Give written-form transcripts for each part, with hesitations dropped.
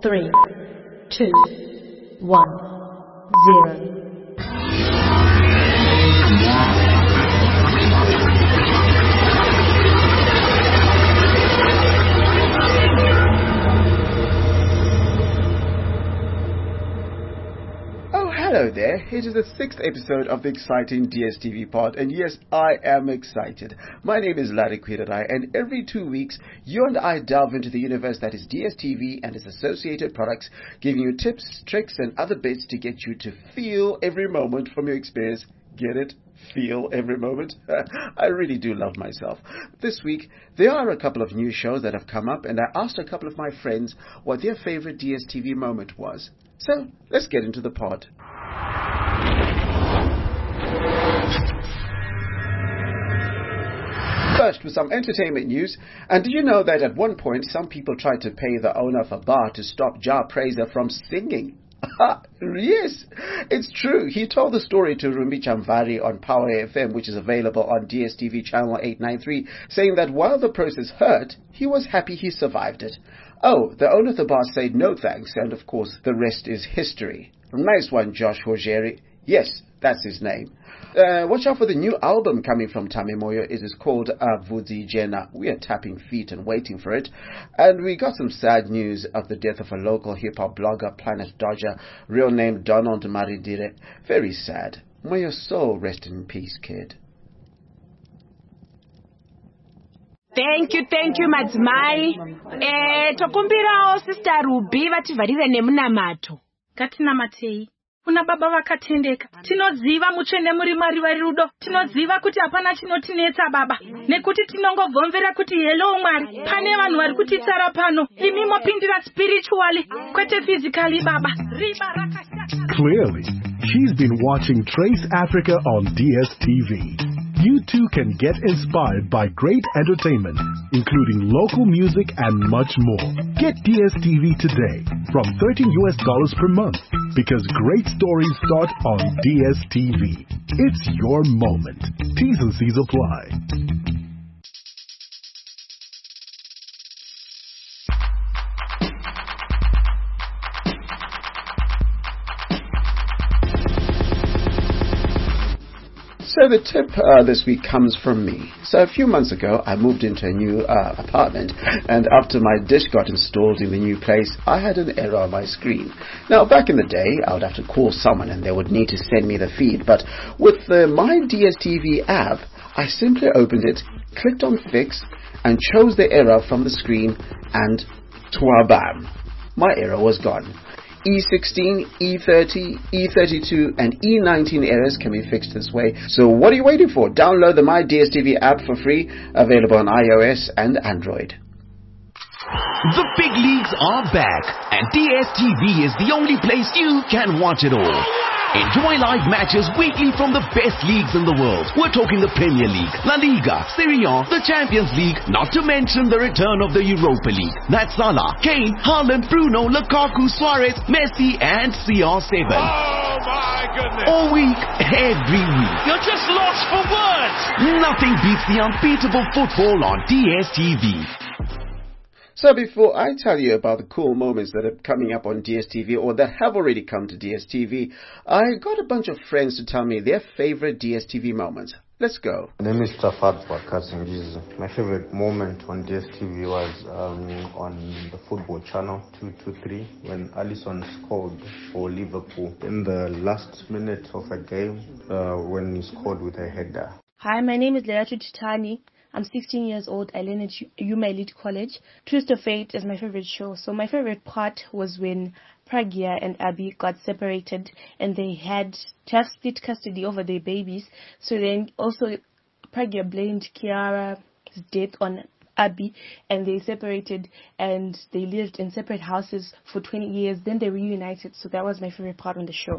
3, 2, 1, 0. Hello there, it is the 6th episode of the exciting DSTV pod, and yes, I am excited. My name is Larry Quiderai, and every 2 weeks, you and I delve into the universe that is DSTV and its associated products, giving you tips, tricks, and other bits to get you to feel every moment from your experience. Get it? Feel every moment. I really do love myself. This week, there are a couple of new shows that have come up, and I asked a couple of my friends what their favorite DSTV moment was. So, let's get into the pod. First, with some entertainment news, and do you know that at one point some people tried to pay the owner of a bar to stop Jah Prayzah from singing? Yes, it's true. He told the story to Rumi Chamvari on Power FM, which is available on DSTV channel 893, saying that while the process hurt, he was happy he survived it. Oh, the owner of the bar said no thanks, and of course the rest is history. Nice one, Josh Hojeri. Yes, that's his name. Watch out for the new album coming from Tami Moyo. It is called Vudzi Jena. We are tapping feet and waiting for it. And we got some sad news of the death of a local hip-hop blogger, Planet Dodger, real name Donald Maridire. Very sad. May your soul rest in peace, kid. Thank you, madzimai. Tokumbirawo Sister Ruby vativharire nemunamato. Ngatinamatei. Kuna baba vakatendeka. Tinoziva mutsvene muri Mwari vari rudo. Tinoziva kuti hapana chinotinetsa baba. Nekuti tinongovhomvera kuti hello Mwari. Pane vanhu vari kutitsara pano. Imi mopindira spiritually, kwete physically baba. Clearly, she's been watching Trace Africa on DSTV. You too can get inspired by great entertainment, including local music and much more. Get DSTV today from $13 per month, because great stories start on DSTV. It's your moment. T's and C's apply. So the tip this week comes from me. So a few months ago, I moved into a new apartment, and after my dish got installed in the new place, I had an error on my screen. Now, back in the day, I would have to call someone and they would need to send me the feed, but with the My DSTV app, I simply opened it, clicked on Fix, and chose the error from the screen, and twabam! My error was gone. E16, E30, E32 and E19 errors can be fixed this way. So what are you waiting for? Download the My DSTV app for free, available on iOS and Android. The big leagues are back, and DSTV is the only place you can watch it all. Enjoy live matches weekly from the best leagues in the world. We're talking the Premier League, La Liga, Serie A, the Champions League, not to mention the return of the Europa League. That's Salah, Kane, Haaland, Bruno, Lukaku, Suarez, Messi and CR7. Oh my goodness! All week, every week. You're just lost for words! Nothing beats the unbeatable football on DSTV. So before I tell you about the cool moments that are coming up on DSTV or that have already come to DSTV, I got a bunch of friends to tell me their favorite DSTV moments. Let's go. My name is Tafad Wakasingiz. My favorite moment on DSTV was on the football channel 223 when Alisson scored for Liverpool in the last minute of a game when he scored with a header. Hi, my name is Leatu Titani. I'm 16 years old. I learn at Yuma Elite College. Twist of Fate is my favorite show. So my favorite part was when Pragya and Abby got separated and they had to have split custody over their babies. So then also Pragya blamed Kiara's death on Abby and they separated and they lived in separate houses for 20 years. Then they reunited. So that was my favorite part on the show.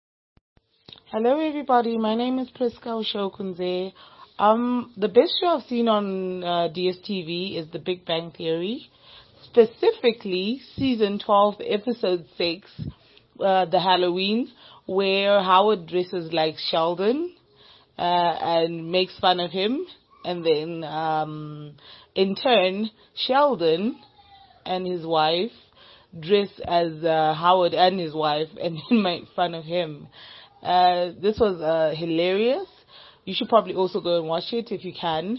Hello everybody, my name is Priska Oshokunze. The best show I've seen on DSTV is The Big Bang Theory, specifically season 12, episode 6, the Halloween, where Howard dresses like Sheldon and makes fun of him, and then in turn Sheldon and his wife dress as Howard and his wife and then make fun of him. This was hilarious. You should probably also go and watch it if you can.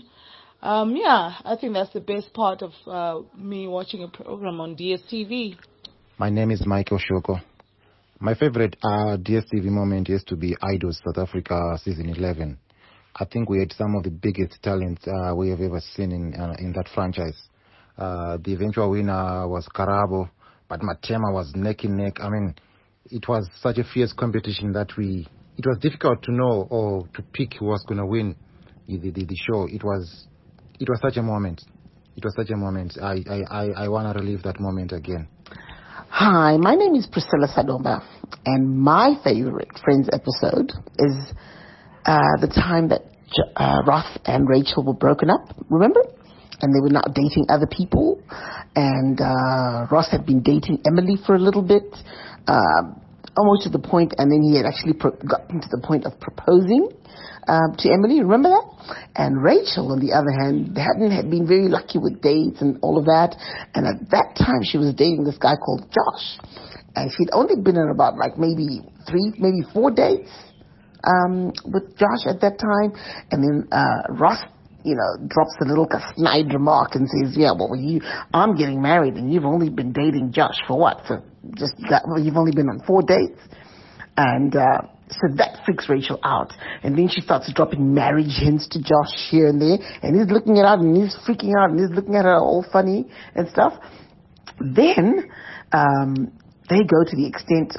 I think that's the best part of me watching a program on DSTV. My name is Michael Shoko. My favorite DSTV moment used to be Idols South Africa season 11. I think we had some of the biggest talents we have ever seen in that franchise. The eventual winner was Karabo, but Matema was neck and neck. I mean, it was such a fierce competition that it was difficult to know or to pick who was going to win the show. It was such a moment. It was such a moment. I want to relive that moment again. Hi, my name is Priscilla Sadomba, and my favorite Friends episode is the time that Ross and Rachel were broken up, remember? And they were now dating other people, and Ross had been dating Emily for a little bit, almost to the point, and then he had actually gotten to the point of proposing to Emily, remember that? And Rachel, on the other hand, had been very lucky with dates and all of that, and at that time she was dating this guy called Josh, and she'd only been in about like maybe 4 dates with Josh at that time, and then Ross, drops a little snide remark and says, I'm getting married and you've only been dating Josh for what? You've only been on 4 dates. And so that freaks Rachel out. And then she starts dropping marriage hints to Josh here and there. And he's looking at her and he's freaking out and he's looking at her all funny and stuff. Then they go to the extent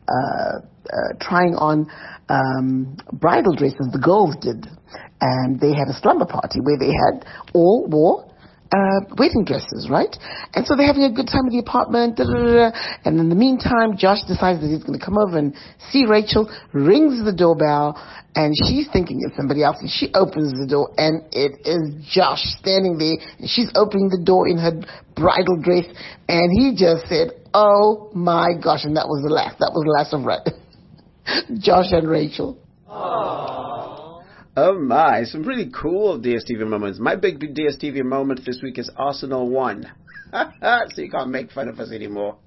of trying on bridal dresses, the girls did. And they had a slumber party where they had all wore wedding dresses, right? And so they're having a good time in the apartment. And in the meantime, Josh decides that he's going to come over and see Rachel, rings the doorbell, and she's thinking it's somebody else. And she opens the door, and it is Josh standing there. And she's opening the door in her bridal dress, and he just said, "Oh my gosh!" And that was the last. That was the last of Josh and Rachel. Aww. Oh my, some pretty cool DSTV moments. My big DSTV moment this week is Arsenal won. So you can't make fun of us anymore.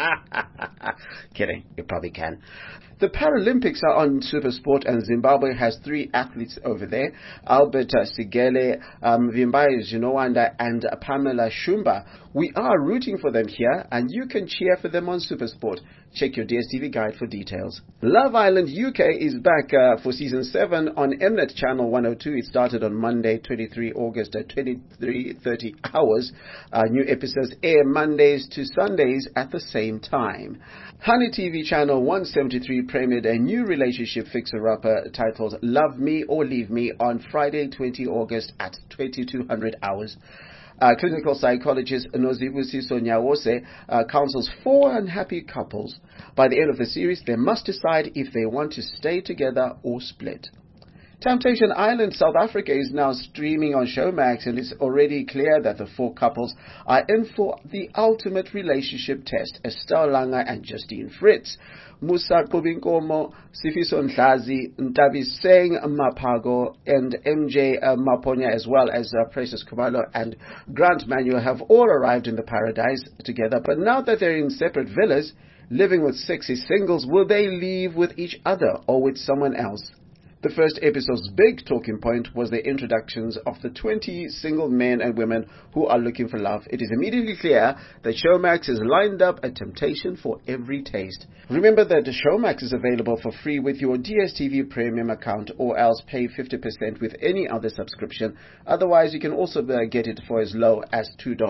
Kidding, you probably can. The Paralympics are on SuperSport, and Zimbabwe has 3 athletes over there. Albert Sigele, Vimbai Zinowanda, and Pamela Shumba. We are rooting for them here, and you can cheer for them on SuperSport. Check your DSTV guide for details. Love Island UK is back for season 7 on Mnet Channel 102. It started on Monday, 23 August at 23:30 hours. New episodes air Mondays to Sundays at the same time. Honey TV Channel 173 premiered a new relationship fixer-upper titled Love Me or Leave Me on Friday, 20 August at 2200 hours. Clinical psychologist Nozibusiso Nyawose counsels 4 unhappy couples. By the end of the series, they must decide if they want to stay together or split. Temptation Island, South Africa is now streaming on Showmax, and it's already clear that the 4 couples are in for the ultimate relationship test. Estelle Langa and Justine Fritz, Musa Kubinkomo, Sifiso Ndlazi, Ntabiseng Mapago, and MJ Maponya, as well as Precious Kumalo and Grant Manuel, have all arrived in the paradise together. But now that they're in separate villas, living with sexy singles, will they leave with each other or with someone else? The first episode's big talking point was the introductions of the 20 single men and women who are looking for love. It is immediately clear that Showmax has lined up a temptation for every taste. Remember that Showmax is available for free with your DSTV Premium account, or else pay 50% with any other subscription. Otherwise, you can also get it for as low as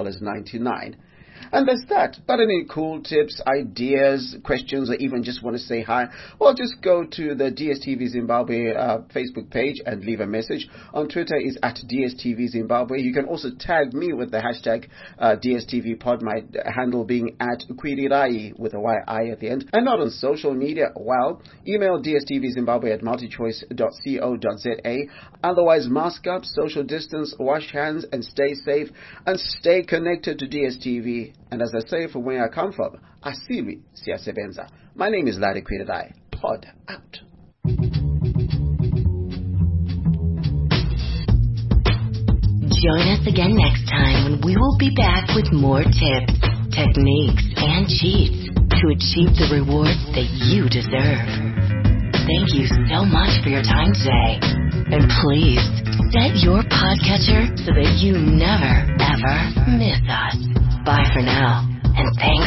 $2.99. And that's that. But any cool tips, ideas, questions, or even just want to say hi, well, just go to the DSTV Zimbabwe Facebook page and leave a message. On Twitter is at DSTV Zimbabwe. You can also tag me with the hashtag DSTVPod, my handle being at Kwirirai with a Y-I at the end. And not on social media, well, email dstvzimbabwe@multichoice.co.za. Otherwise, mask up, social distance, wash hands, and stay safe, and stay connected to DSTV. And as I say from where I come from, Asiri Siyasebenza. My name is Larry Kwirirai. Pod out. Join us again next time when we will be back with more tips. techniques, and cheats to achieve the rewards that you deserve. Thank you so much for your time today. And please, set your podcatcher so that you never, ever miss us. Bye for now, and thanks